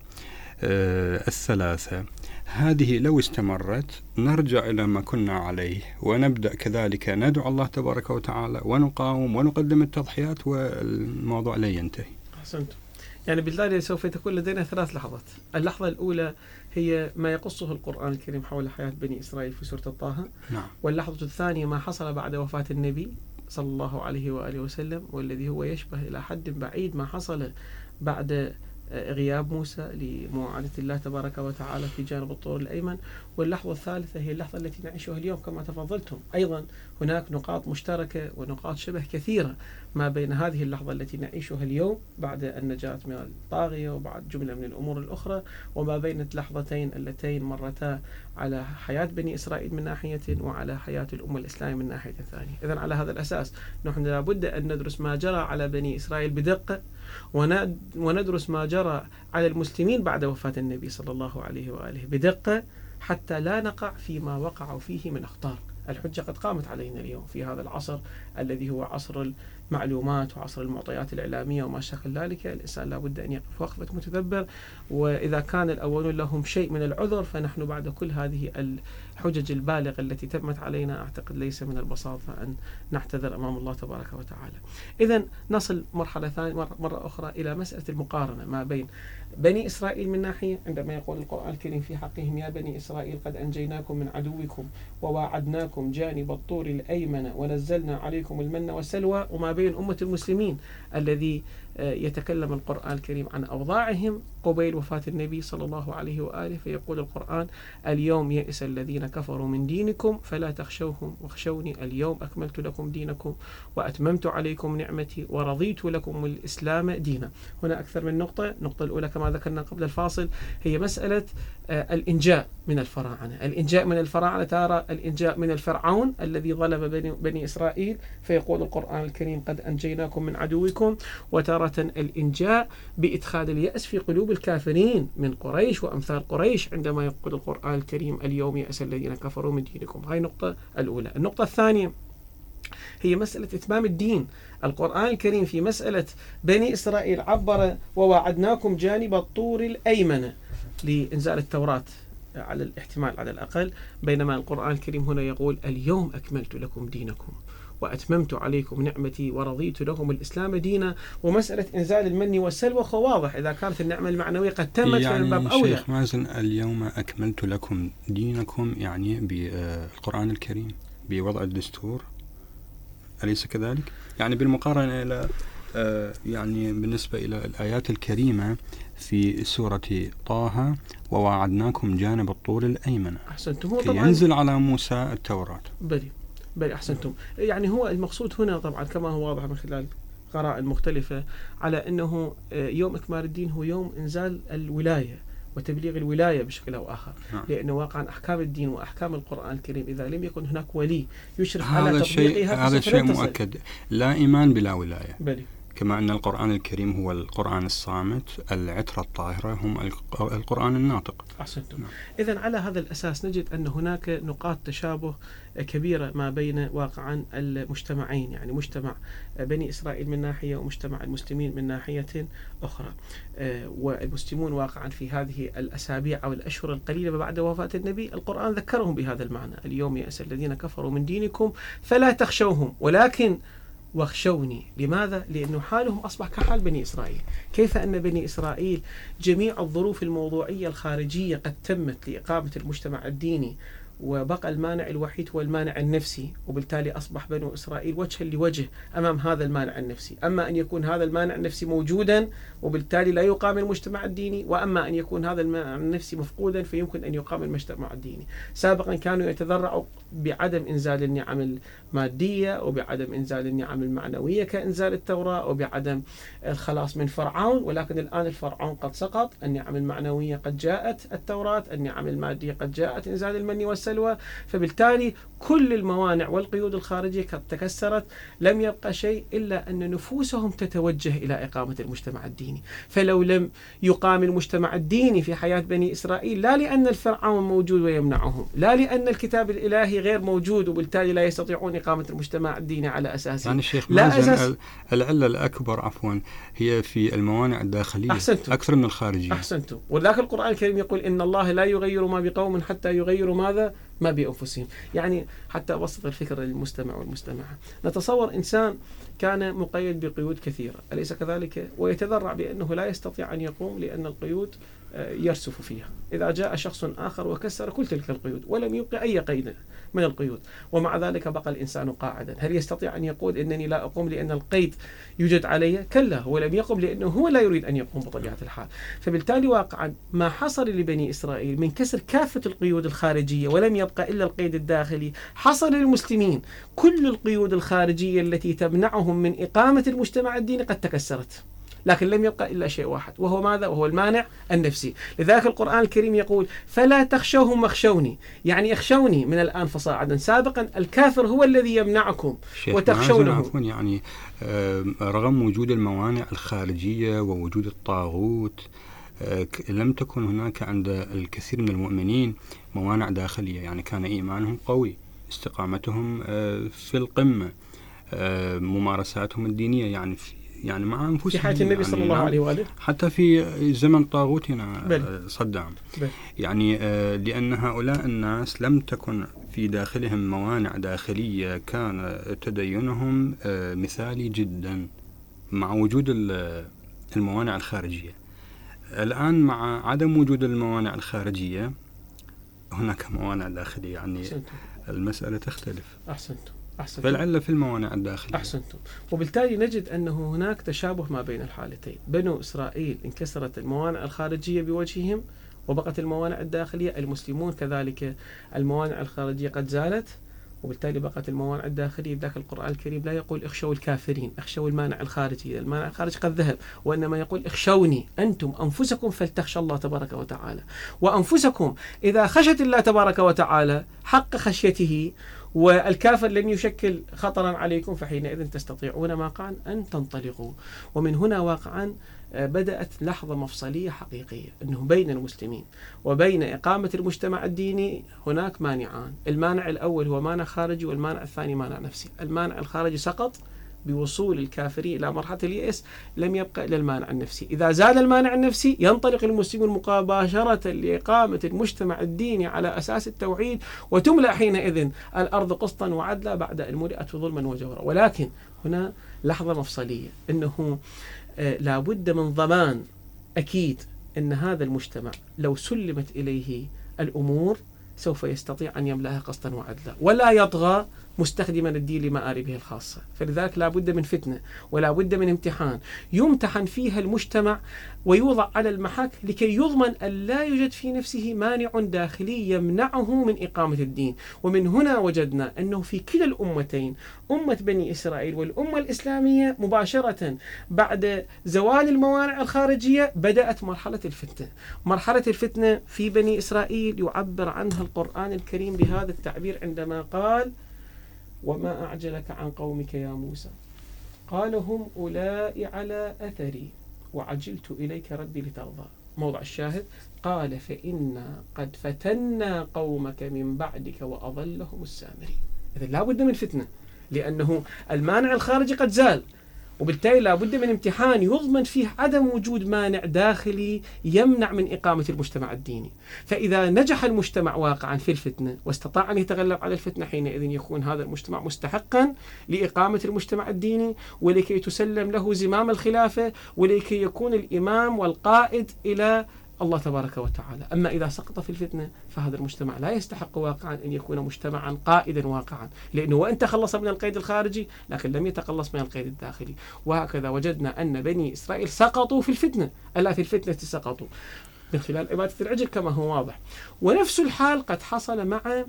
الثلاثة هذه لو استمرت نرجع إلى ما كنا عليه، ونبدأ كذلك ندعو الله تبارك وتعالى ونقاوم ونقدم التضحيات، والموضوع لا ينتهي. أحسنت. يعني بالتالي سوف تكون لدينا 3 لحظات. اللحظة الأولى هي ما يقصه القرآن الكريم حول حياة بني إسرائيل في سورة طه. نعم. واللحظة الثانية ما حصل بعد وفاة النبي صلى الله عليه وآله وسلم، والذي هو يشبه إلى حد بعيد ما حصل بعد غياب موسى لمواعدة الله تبارك وتعالى في جانب الطور الأيمن. واللحظة الثالثة هي اللحظة التي نعيشها اليوم كما تفضلتم. أيضا هناك نقاط مشتركة ونقاط شبه كثيرة ما بين هذه اللحظة التي نعيشها اليوم بعد النجاة من الطاغية وبعد جملة من الأمور الأخرى، وما بين اللحظتين اللتين مرتا على حياة بني إسرائيل من ناحية وعلى حياة الأمة الإسلامية من ناحية ثانية. إذن على هذا الأساس نحن لابد أن ندرس ما جرى على بني إسرائيل بدقة، وندرس ما جرى على المسلمين بعد وفاة النبي صلى الله عليه وآله بدقة، حتى لا نقع فيما وقعوا فيه من أخطار. الحجة قد قامت علينا اليوم في هذا العصر الذي هو عصر المعلومات وعصر المعطيات الإعلامية وما شاكل ذلك. الإنسان لابد أن يقف وقفة متدبر، وإذا كان الأولون لهم شيء من العذر، فنحن بعد كل هذه الحجج البالغة التي تمت علينا أعتقد ليس من البساطة أن نعتذر أمام الله تبارك وتعالى. إذن نصل مرحلة ثانية مرة أخرى إلى مسألة المقارنة ما بين بني إسرائيل من ناحية، عندما يقول القرآن الكريم في حقهم: يا بني إسرائيل قد أنجيناكم من عدوكم وواعدناكم جانب الطور الأيمن ونزلنا عليكم المن والسلوى، وما بين أمة المسلمين الذي يتكلم القرآن الكريم عن أوضاعهم قبيل وفاة النبي صلى الله عليه وآله، فيقول القرآن: اليوم يئس الذين كفروا من دينكم فلا تخشوهم واخشوني اليوم أكملت لكم دينكم وأتممت عليكم نعمتي ورضيت لكم الإسلام دينا. هنا أكثر من نقطة. النقطة الأولى كما ذكرنا قبل الفاصل هي مسألة الإنجاء من الفراعنة. الإنجاء من الفراعنة، ترى الإنجاء من الفرعون الذي ظلم بني إسرائيل، فيقول القرآن الكريم: قد أنجيناكم من عدوكم، وتارة الإنجاء بإدخال اليأس في قلوب الكافرين من قريش وأمثال قريش، عندما يقول القرآن الكريم: اليوم يأس الذين كفروا من دينكم. هاي النقطة الأولى. النقطة الثانية هي مسألة إتمام الدين. القرآن الكريم في مسألة بني إسرائيل عبر: وواعدناكم جانب الطور الأيمن لإنزال التوراة على الاحتمال على الأقل، بينما القرآن الكريم هنا يقول: اليوم أكملت لكم دينكم وأتممت عليكم نعمتي ورضيت لكم الإسلام دينا. ومسألة إنزال المن والسلوى واضح، إذا كانت النعمة المعنوية قد تمت يعني فمن باب أولى. شيخ مازن، اليوم أكملت لكم دينكم يعني بالقرآن الكريم بوضع الدستور، أليس كذلك؟ يعني بالمقارنة إلى يعني بالنسبة إلى الآيات الكريمة في سورة طه: وواعدناكم جانب الطور الأيمن، أحسنتم. كي ينزل على موسى التوراة. بل أحسنتم. يعني هو المقصود هنا طبعا كما هو واضح من خلال قراءة مختلفة على أنه يوم إكمال الدين هو يوم إنزال الولاية وتبليغ الولاية بشكل أو آخر، لأنه واقعا أحكام الدين وأحكام القرآن الكريم إذا لم يكن هناك ولي يشرف على تطبيقها هذا شيء مؤكد. لا إيمان بلا ولاية. بلي. كما أن القرآن الكريم هو القرآن الصامت، العترة الطاهرة هم القرآن الناطق. أحسنتم. إذن على هذا الأساس نجد أن هناك نقاط تشابه كبيرة ما بين واقعا المجتمعين، يعني مجتمع بني إسرائيل من ناحية ومجتمع المسلمين من ناحية أخرى. والمسلمون واقعا في هذه الأسابيع أو الأشهر القليلة بعد وفاة النبي القرآن ذكرهم بهذا المعنى: اليوم يأس الذين كفروا من دينكم فلا تخشوهم ولكن واخشوني. لماذا؟ لأنه حالهم أصبح كحال بني إسرائيل. كيف أن بني إسرائيل جميع الظروف الموضوعية الخارجية قد تمت لإقامة المجتمع الديني، وبقى المانع الوحيد هو المانع النفسي، وبالتالي أصبح بنو إسرائيل وجها لوجه أمام هذا المانع النفسي. أما أن يكون هذا المانع النفسي موجودا وبالتالي لا يقام المجتمع الديني، وأما أن يكون هذا المانع النفسي مفقودا فيمكن أن يقام المجتمع الديني. سابقا كانوا يتذرعوا بعدم إنزال النعم المادية وبعدم إنزال النعم المعنوية كإنزال التوراة وبعدم الخلاص من فرعون، ولكن الآن الفرعون قد سقط، النعم المعنوية قد جاءت التوراة، النعم المادية قد جاءت إنزال المن والسلوى، فبالتالي كل الموانع والقيود الخارجية قد تكسرت. لم يبقى شيء إلا أن نفوسهم تتوجه إلى إقامة المجتمع الديني. فلو لم يقام المجتمع الديني في حياة بني إسرائيل، لا لأن الفرعون موجود ويمنعهم، لا لأن الكتاب الإلهي غير موجود وبالتالي لا يستطيعون إقامة المجتمع الديني على أساسه. يعني شيخ مازن، العلة الأكبر هي في الموانع الداخلية. أحسنتم. أكثر من الخارجية. أحسنتم. ولذلك القرآن الكريم يقول: إن الله لا يغير ما بقوم حتى يغيروا ماذا؟ ما بأنفسهم. يعني حتى أبسط الفكرة للمستمع والمستمعة، نتصور إنسان كان مقيد بقيود كثيرة، أليس كذلك؟ ويتذرع بأنه لا يستطيع أن يقوم لأن القيود يرسف فيها. إذا جاء شخص آخر وكسر كل تلك القيود ولم يبقى أي قيد من القيود، ومع ذلك بقى الإنسان قاعدا، هل يستطيع أن يقول إنني لا أقوم لأن القيد يوجد علي؟ كلا، هو لم يقم لأنه هو لا يريد أن يقوم بطبيعة الحال. فبالتالي واقعا ما حصل لبني إسرائيل من كسر كافة القيود الخارجية ولم يبقى إلا القيد الداخلي، حصل للمسلمين كل القيود الخارجية التي تمنعهم من إقامة المجتمع الديني قد تكسرت، لكن لم يبقى إلا شيء واحد، وهو ماذا؟ وهو المانع النفسي. لذلك القرآن الكريم يقول: فلا تخشوهم واخشوني، يعني اخشوني من الآن فصاعدا. سابقا الكافر هو الذي يمنعكم وتخشونه. يعني رغم وجود الموانع الخارجية ووجود الطاغوت، لم تكن هناك عند الكثير من المؤمنين موانع داخلية، يعني كان إيمانهم قوي. استقامتهم في القمة، ممارساتهم الدينية يعني مع أنفسهم في حياة النبي صلى الله عليه وآله، حتى في زمن طاغوتنا صدام. يعني لأن هؤلاء الناس لم تكن في داخلهم موانع داخلية، كان تدينهم مثالي جدا مع وجود الموانع الخارجية. الآن مع عدم وجود الموانع الخارجية هناك موانع داخلية، يعني المسألة تختلف. أحسنتم. فالعلة في الموانع الداخلية. أحسنتم. وبالتالي نجد أنه هناك تشابه ما بين الحالتين. بنو إسرائيل انكسرت الموانع الخارجية بوجههم وبقت الموانع الداخلية. المسلمون كذلك الموانع الخارجية قد زالت وبالتالي بقت الموانع الداخلية. ذاك القرآن الكريم لا يقول اخشوا الكافرين، اخشوا المانع الخارجي، المانع الخارجي قد ذهب، وإنما يقول اخشوني أنتم أنفسكم فلتخشى الله تبارك وتعالى. وأنفسكم إذا خشت الله تبارك وتعالى حق خشيته والكافر لن يشكل خطرا عليكم فحينئذ تستطيعون واقعا أن تنطلقوا. ومن هنا واقعا بدأت لحظة مفصلية حقيقية، أنه بين المسلمين وبين إقامة المجتمع الديني هناك مانعان. المانع الأول هو مانع خارجي، والمانع الثاني مانع نفسي. المانع الخارجي سقط بوصول الكافرين إلى مرحلة اليأس، لم يبقى إلا المانع النفسي. إذا زال المانع النفسي ينطلق المسلمون مباشرة لإقامة المجتمع الديني على أساس التوحيد، وتملأ حينئذ الأرض قسطا وعدلا بعد أن ملئت ظلما وجورا. ولكن هنا لحظة مفصلية، أنه لا بد من ضمان أكيد أن هذا المجتمع لو سلمت إليه الأمور سوف يستطيع أن يملأها قسطا وعدلا ولا يطغى مستخدما الدين لمآربه الخاصة. فلذلك لا بد من فتنة ولا بد من امتحان يمتحن فيها المجتمع ويوضع على المحك لكي يضمن أن لا يوجد في نفسه مانع داخلي يمنعه من إقامة الدين. ومن هنا وجدنا أنه في كلا الأمتين، أمة بني إسرائيل والأمة الإسلامية، مباشرة بعد زوال الموانع الخارجية بدأت مرحلة الفتنة. مرحلة الفتنة في بني إسرائيل يعبر عنها القرآن الكريم بهذا التعبير عندما قال: وما أعجلك عن قومك يا موسى قال هم أولئك على أثري وعجلت إليك ربي لترضى. موضع الشاهد قال: فإنا قد فتنا قومك من بعدك وأضلهم السامري. إذن لا بد من فتنة، لأنه المانع الخارجي قد زال، وبالتالي لا بد من امتحان يضمن فيه عدم وجود مانع داخلي يمنع من إقامة المجتمع الديني. فإذا نجح المجتمع واقعا في الفتنة واستطاع أن يتغلب على الفتنة، حينئذ يكون هذا المجتمع مستحقا لإقامة المجتمع الديني ولكي تسلم له زمام الخلافة ولكي يكون الإمام والقائد إلى الله تبارك وتعالى. أما إذا سقط في الفتنة فهذا المجتمع لا يستحق واقعا أن يكون مجتمعا قائدا واقعا، لأنه وإن تخلص من القيد الخارجي لكن لم يتخلص من القيد الداخلي. وهكذا وجدنا أن بني إسرائيل سقطوا في الفتنة، ألا في الفتنة سقطوا من خلال عبادة العجل كما هو واضح. ونفس الحال قد حصل مع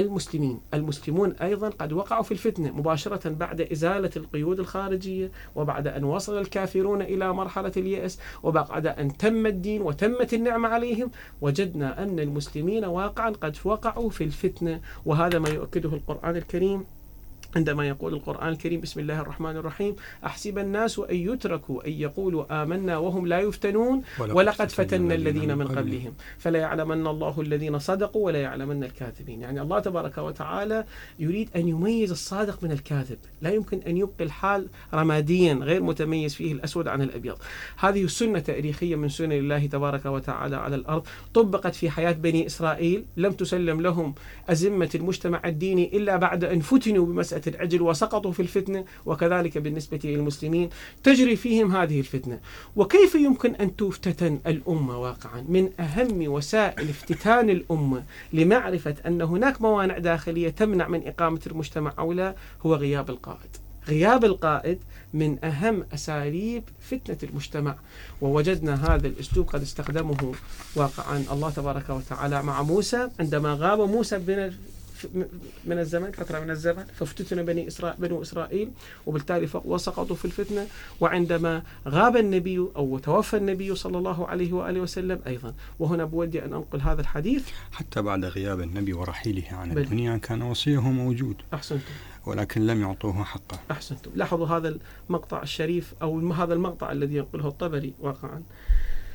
المسلمون أيضا قد وقعوا في الفتنة مباشرة بعد إزالة القيود الخارجية، وبعد أن وصل الكافرون إلى مرحلة اليأس، وبعد أن تم الدين وتمت النعمة عليهم، وجدنا أن المسلمين واقعا قد وقعوا في الفتنة. وهذا ما يؤكده القرآن الكريم عندما يقول القرآن الكريم: بسم الله الرحمن الرحيم: أحسب الناس أن يتركوا أن يقولوا آمنا وهم لا يفتنون ولقد فتنا الذين من قبلهم فلا يعلمن الله الذين صدقوا ولا يعلمن الكاذبين. يعني الله تبارك وتعالى يريد أن يميز الصادق من الكاذب، لا يمكن أن يبقي الحال رماديا غير متميز فيه الأسود عن الأبيض. هذه سنة تاريخية من سنن الله تبارك وتعالى على الأرض، طبقت في حياة بني إسرائيل، لم تسلم لهم أزمة المجتمع الديني إلا بعد أن فتنوا بمسألة العجل وسقطوا في الفتنة، وكذلك بالنسبة للمسلمين تجري فيهم هذه الفتنة. وكيف يمكن أن تفتتن الأمة واقعا؟ من أهم وسائل افتتان الأمة لمعرفة أن هناك موانع داخلية تمنع من إقامة المجتمع أو لا هو غياب القائد. غياب القائد من أهم أساليب فتنة المجتمع، ووجدنا هذا الأسلوب قد استخدمه واقعا الله تبارك وتعالى مع موسى عندما غاب موسى من الزمن، فترة من الزمن، فافتتن بنو إسرائيل وبالتالي وسقطوا في الفتنة. وعندما غاب النبي أو توفى النبي صلى الله عليه وآله وسلم أيضا. وهنا بودي أن أنقل هذا الحديث. حتى بعد غياب النبي ورحيله عن الدنيا كان وصيه موجود، أحسنتم، ولكن لم يعطوه حقه. أحسنتم. لاحظوا هذا المقطع الشريف أو هذا المقطع الذي ينقله الطبري واقعا.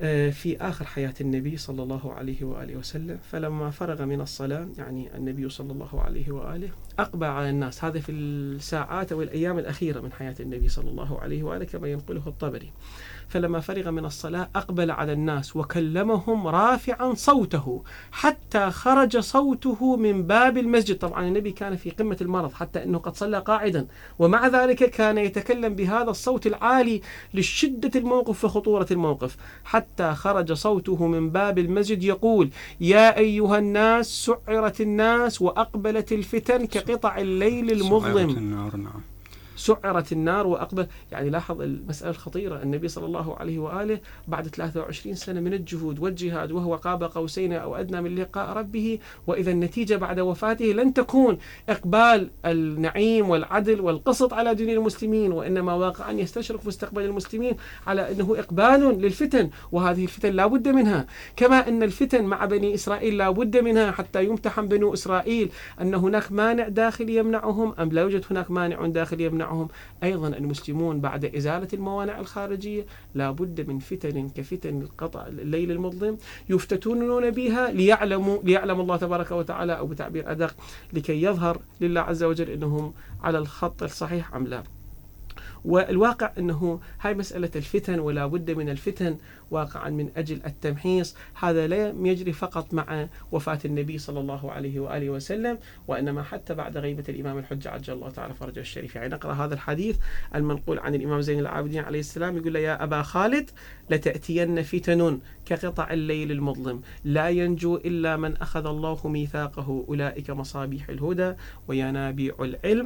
في آخر حياة النبي صلى الله عليه وآله وسلم. فلما فرغ من الصلاة يعني النبي صلى الله عليه وآله أقبل على الناس، هذا في الساعات أو الأيام الأخيرة من حياة النبي صلى الله عليه وآله كما ينقله الطبري. فلما فرغ من الصلاة أقبل على الناس وكلمهم رافعا صوته حتى خرج صوته من باب المسجد. طبعا النبي كان في قمة المرض حتى أنه قد صلى قاعدا، ومع ذلك كان يتكلم بهذا الصوت العالي لشدة الموقف وخطورة الموقف، حتى خرج صوته من باب المسجد يقول: يا أيها الناس سعرت الناس وأقبلت الفتن كقطع الليل المظلم. سعرت النار وأقبل. يعني لاحظ المسألة الخطيرة، النبي صلى الله عليه وآله بعد 23 سنة من الجهود والجهاد وهو قاب قوسين أو أدنى من لقاء ربه، وإذا النتيجة بعد وفاته لن تكون إقبال النعيم والعدل والقسط على دين المسلمين، وإنما واقعا يستشرف مستقبل المسلمين على أنه إقبال للفتن، وهذه الفتن لا بد منها، كما أن الفتن مع بني إسرائيل لا بد منها حتى يمتحن بنو إسرائيل أن هناك مانع داخلي يمنعهم أم لا يوجد هناك مانع داخلي يمنعهم. أيضا المسلمون بعد إزالة الموانع الخارجية لا بد من فتن كفتن القطع الليل المظلم يفتتونون بها ليعلم الله تبارك وتعالى، أو بتعبير أدق لكي يظهر لله عز وجل أنهم على الخط الصحيح أم لا. والواقع أنه هاي مسألة الفتن ولا بد من الفتن واقعا من أجل التمحيص، هذا لا يجري فقط مع وفاة النبي صلى الله عليه وآله وسلم، وإنما حتى بعد غيبة الإمام الحجة عجل الله تعالى فرجه الشريف. يعني نقرأ هذا الحديث المنقول عن الإمام زين العابدين عليه السلام يقول له: يا أبا خالد لتأتين فتن كقطع الليل المظلم لا ينجو إلا من أخذ الله ميثاقه، أولئك مصابيح الهدى وينابيع العلم.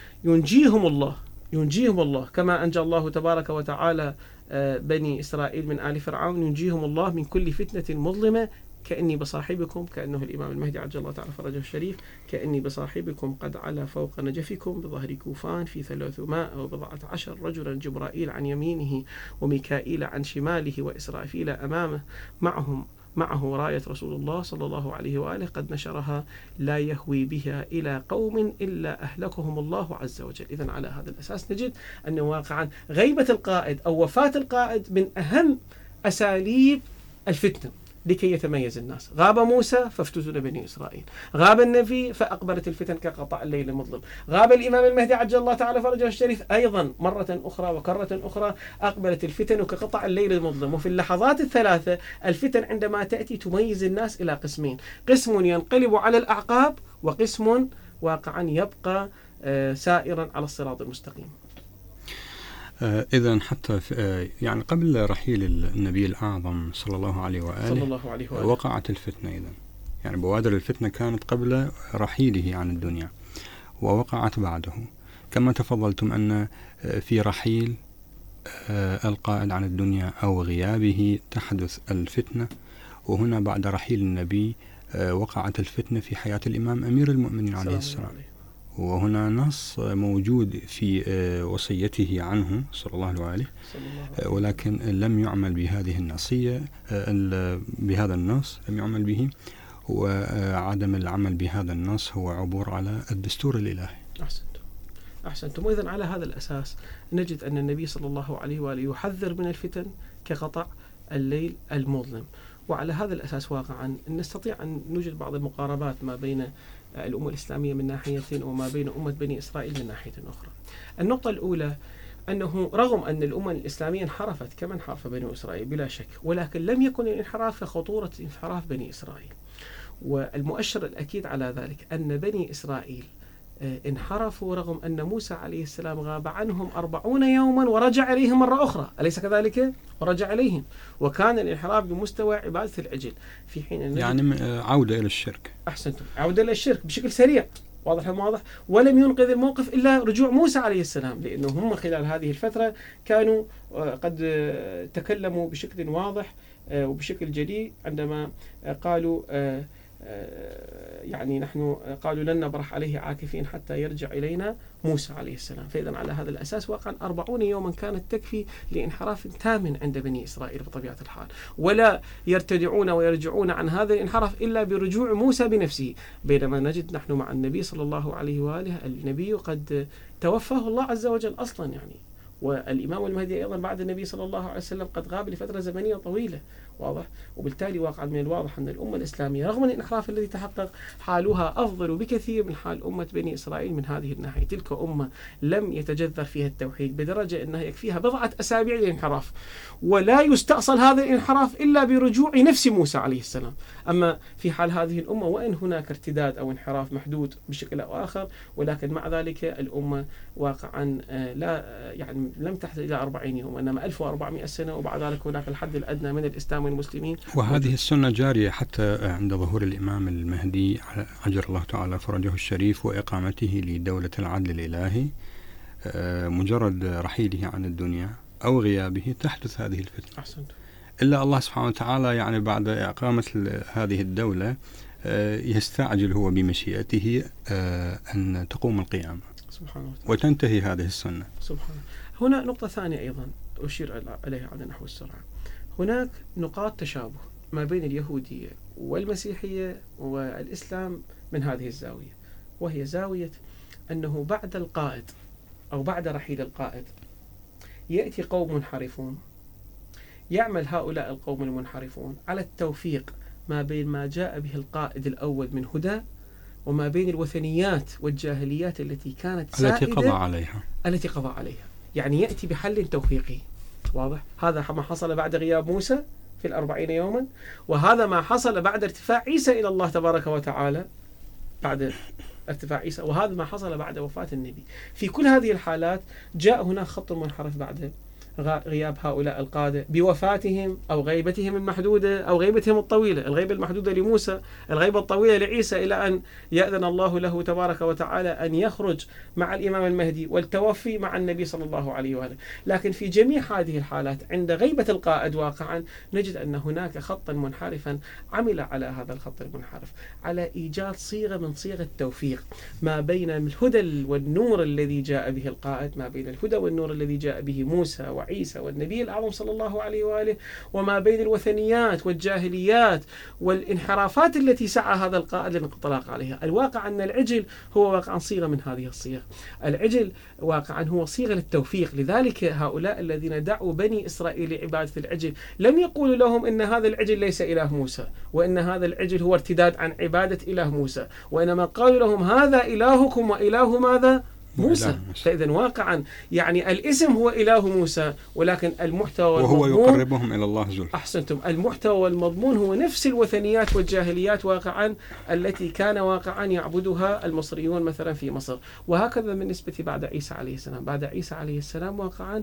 ينجيهم الله كما أنجى الله تبارك وتعالى بني إسرائيل من آل فرعون، ينجيهم الله من كل فتنة مظلمة كأني بصاحبكم، كأنه الإمام المهدي عجل الله تعالى فرجه الشريف، كأني بصاحبكم قد علا فوق نجفكم بظهر كوفان في 314 رجلا، جبرائيل عن يمينه وميكائيل عن شماله وإسرافيل أمامه، معه راية رسول الله صلى الله عليه وآله قد نشرها لا يهوي بها إلى قوم إلا أهلكهم الله عز وجل. إذن على هذا الأساس نجد أن واقعا غيبة القائد أو وفاة القائد من أهم أساليب الفتنة لكي يتميز الناس. غاب موسى فافتتن بني إسرائيل، غاب النبي فأقبلت الفتن كقطع الليل المظلم، غاب الإمام المهدي عجل الله تعالى فرجه الشريف أيضا مرة أخرى وكرة أخرى أقبلت الفتن كقطع الليل المظلم. وفي اللحظات الثلاثة الفتن عندما تأتي تميز الناس إلى قسمين: قسم ينقلب على الأعقاب، وقسم واقعا يبقى سائرا على الصراط المستقيم. إذن حتى يعني قبل رحيل النبي الأعظم صلى الله عليه وآله وقعت الفتنة. إذن يعني بوادر الفتنة كانت قبل رحيله عن الدنيا ووقعت بعده، كما تفضلتم أن في رحيل القائد عن الدنيا أو غيابه تحدث الفتنة، وهنا بعد رحيل النبي وقعت الفتنة في حياة الإمام أمير المؤمنين عليه السلام. وهنا نص موجود في وصيته عنه صلى الله عليه وآله، ولكن لم يعمل بهذه النصية، بهذا النص لم يعمل به، وعدم العمل بهذا النص هو عبور على الدستور الإلهي. أحسنتم. وإذن على هذا الأساس نجد أن النبي صلى الله عليه وآله يحذر من الفتن كقطع الليل المظلم. وعلى هذا الأساس واقعا نستطيع أن نوجد بعض المقاربات ما بين الأمة الإسلامية من ناحية وما بين أمة بني إسرائيل من ناحية أخرى. النقطة الأولى أنه رغم أن الأمة الإسلامية انحرفت كما انحرف بني إسرائيل بلا شك، ولكن لم يكن الانحراف كخطورة انحراف بني إسرائيل. والمؤشر الأكيد على ذلك أن بني إسرائيل انحرفوا رغم أن موسى عليه السلام غاب عنهم 40 يوما ورجع إليهم مرة أخرى، أليس كذلك؟ ورجع إليهم، وكان الانحراف بمستوى عبادة العجل، في حين يعني عودة إلى الشرك. أحسنتم، عودة إلى الشرك بشكل سريع واضح، ولم ينقذ الموقف إلا رجوع موسى عليه السلام، لأنه هم خلال هذه الفترة كانوا قد تكلموا بشكل واضح وبشكل جلي عندما قالوا يعني نحن قالوا لن نبرح عليه عاكفين حتى يرجع إلينا موسى عليه السلام. فإذا على هذا الأساس واقعا 40 يوما كانت تكفي لانحراف تام عند بني إسرائيل بطبيعة الحال، ولا يرتدعون ويرجعون عن هذا الانحراف إلا برجوع موسى بنفسه. بينما نجد نحن مع النبي صلى الله عليه وآله النبي قد توفاه الله عز وجل أصلا، يعني والإمام المهدي أيضا بعد النبي صلى الله عليه وسلم قد غاب لفترة زمنية طويلة، واضح. وبالتالي واقع من الواضح أن الأمة الإسلامية رغم الانحراف الذي تحقق حالها أفضل بكثير من حال أمة بني إسرائيل من هذه الناحية. تلك أمة لم يتجذر فيها التوحيد بدرجة أنها يكفيها بضعة أسابيع للانحراف، ولا يستأصل هذا الانحراف إلا برجوع نفس موسى عليه السلام. أما في حال هذه الأمة وإن هناك ارتداد أو انحراف محدود بشكل أو آخر، ولكن مع ذلك الأمة واقعا لا يعني لم تحتاج إلى 40 يوم، إنما 1400 سنة، وبعد ذلك هناك الحد الأدنى من الإسلام والمسلمين. وهذه السنة جارية حتى عند ظهور الإمام المهدي عجل الله تعالى فرجه الشريف وإقامته لدولة العدل الإلهي. مجرد رحيله عن الدنيا أو غيابه تحدث هذه الفتنة. أحسنت. إلا الله سبحانه وتعالى يعني بعد إقامة هذه الدولة يستعجل هو بمشيئته أن تقوم القيامة سبحانه وتنتهي هذه السنة. سبحانه. هنا نقطة ثانية أيضا أشير عليها على نحو السرعة. هناك نقاط تشابه ما بين اليهودية والمسيحية والإسلام من هذه الزاوية، وهي زاوية أنه بعد القائد أو بعد رحيل القائد يأتي قوم منحرفون، يعمل هؤلاء القوم المنحرفون على التوفيق ما بين ما جاء به القائد الأول من هدى وما بين الوثنيات والجاهليات التي كانت سائدة التي قضى عليها. يعني يأتي بحل توفيقي، واضح. هذا ما حصل بعد غياب موسى في 40 يوما، وهذا ما حصل بعد ارتفاع عيسى إلى الله تبارك وتعالى بعد ارتفاع عيسى، وهذا ما حصل بعد وفاة النبي. في كل هذه الحالات جاء هناك خط منحرف بعد غياب هؤلاء القادة بوفاتهم أو غيبتهم المحدودة أو غيبتهم الطويلة. الغيبة المحدودة لموسى، الغيبة الطويلة لعيسى، إلى أن يأذن الله له تبارك وتعالى أن يخرج مع الإمام المهدي والتوفي مع النبي صلى الله عليه وآله. لكن في جميع هذه الحالات عند غيبة القائد واقعا نجد أن هناك خطا منحرفا عمل على هذا الخط المنحرف على إيجاد صيغة من صيغ التوفيق ما بين الهدى والنور الذي جاء به القائد، ما بين الهدى والنور الذي جاء به موسى وعيسى والنبي الأعظم صلى الله عليه وآله، وما بين الوثنيات والجاهليات والانحرافات التي سعى هذا القائد للانطلاق عليها. الواقع أن العجل هو واقعا صيغة من هذه الصيغ. العجل واقعا هو صيغة للتوفيق. لذلك هؤلاء الذين دعوا بني إسرائيل لعبادة العجل لم يقولوا لهم إن هذا العجل ليس إله موسى، وإن هذا العجل هو ارتداد عن عبادة إله موسى، وإنما قالوا لهم هذا إلهكم وإله ماذا؟ موسى. فإذا واقعا يعني الاسم هو إله موسى، ولكن المحتوى وهو يقربهم إلى الله زلفى. أحسنتم. المحتوى والمضمون هو نفس الوثنيات والجاهليات واقعا التي كان واقعا يعبدها المصريون مثلا في مصر. وهكذا بالنسبة بعد عيسى عليه السلام. بعد عيسى عليه السلام واقعا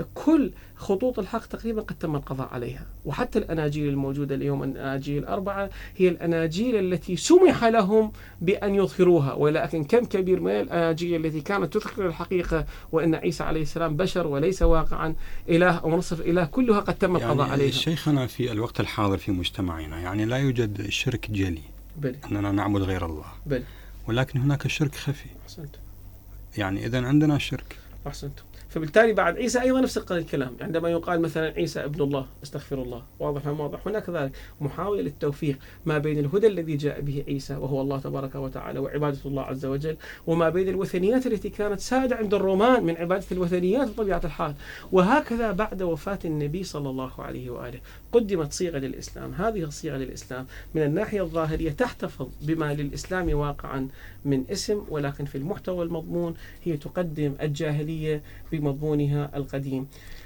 كل خطوط الحق تقريبا قد تم القضاء عليها، وحتى الأناجيل الموجودة اليوم الأناجيل 4 هي الأناجيل التي سمح لهم بأن يظهروها، ولكن كم كبير من الأناجيل التي كانت تذكر الحقيقة وأن عيسى عليه السلام بشر وليس واقعا إله أو نصف إله كلها قد تم القضاء يعني عليها. شيخنا في الوقت الحاضر في مجتمعنا يعني لا يوجد شرك جلي أننا نعبد غير الله، ولكن هناك شرك خفي. أحسنت. يعني إذن عندنا شرك. أحسنت. فبالتالي بعد عيسى أيضا نفس الكلام، عندما يقال مثلا عيسى ابن الله استغفر الله، واضح واضح. هناك كذلك محاولة للتوفيق ما بين الهدى الذي جاء به عيسى وهو الله تبارك وتعالى وعبادة الله عز وجل، وما بين الوثنيات التي كانت سادة عند الرومان من عبادة الوثنيات بطبيعة الحال. وهكذا بعد وفاة النبي صلى الله عليه وآله قدمت صيغة للإسلام. هذه الصيغة للإسلام من الناحية الظاهرية تحتفظ بما للإسلام واقعا من اسم، ولكن في المحتوى والمضمون هي تقدم الجاهلية بمضمونها القديم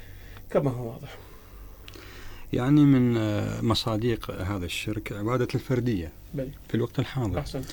كما هو واضح. يعني من مصادق هذا الشرك عبادة الفردية في الوقت الحاضر. أحسن.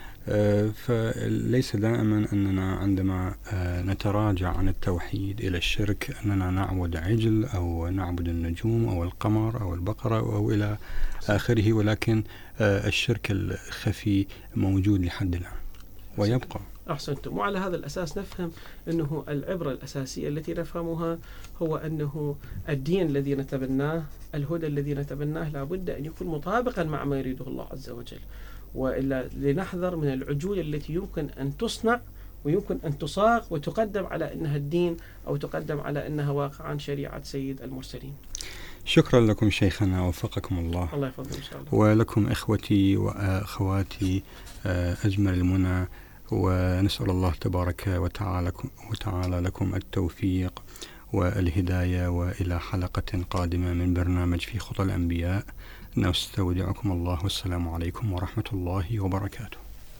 فليس دائما أننا عندما نتراجع عن التوحيد إلى الشرك أننا نعبد عجل أو نعبد النجوم أو القمر أو البقرة أو إلى آخره، ولكن الشرك الخفي موجود لحد الآن ويبقى. أحسنتم. وعلى هذا الأساس نفهم أنه العبرة الأساسية التي نفهمها هو أنه الدين الذي نتبناه، الهدى الذي نتبناه لابد أن يكون مطابقا مع ما يريده الله عز وجل، وإلا لنحذر من العجول التي يمكن أن تصنع ويمكن أن تصاغ وتقدم على أنها الدين أو تقدم على أنها واقعا شريعة سيد المرسلين. شكرا لكم شيخنا وفقكم الله. الله يفضل إن شاء الله. ولكم إخوتي وأخواتي أجمل المنى، ونسأل الله تبارك وتعالى لكم التوفيق والهداية، وإلى حلقة قادمة من برنامج في خطى الأنبياء. نستودعكم الله، والسلام عليكم ورحمة الله وبركاته.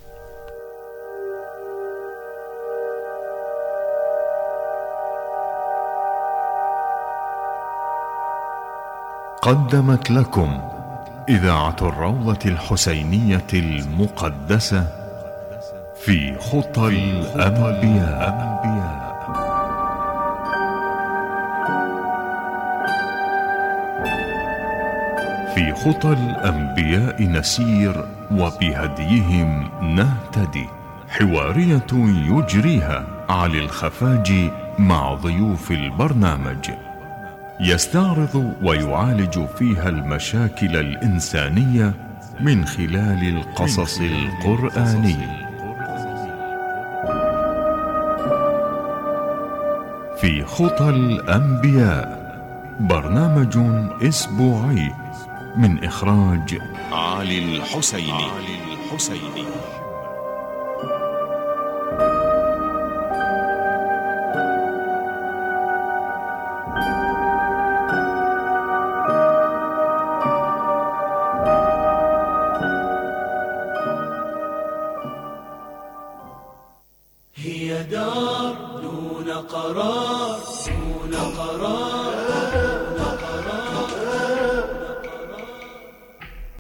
قدمت لكم إذاعة الروضة الحسينية المقدسة في خطى الأنبياء. في خطى الأنبياء نسير وبهديهم نهتدي، حوارية يجريها علي الخفاجي مع ضيوف البرنامج، يستعرض ويعالج فيها المشاكل الإنسانية من خلال القصص القرآني. في خطى الأنبياء، برنامج أسبوعي من إخراج علي الحسيني. هي دار دون قرار، دون قرار.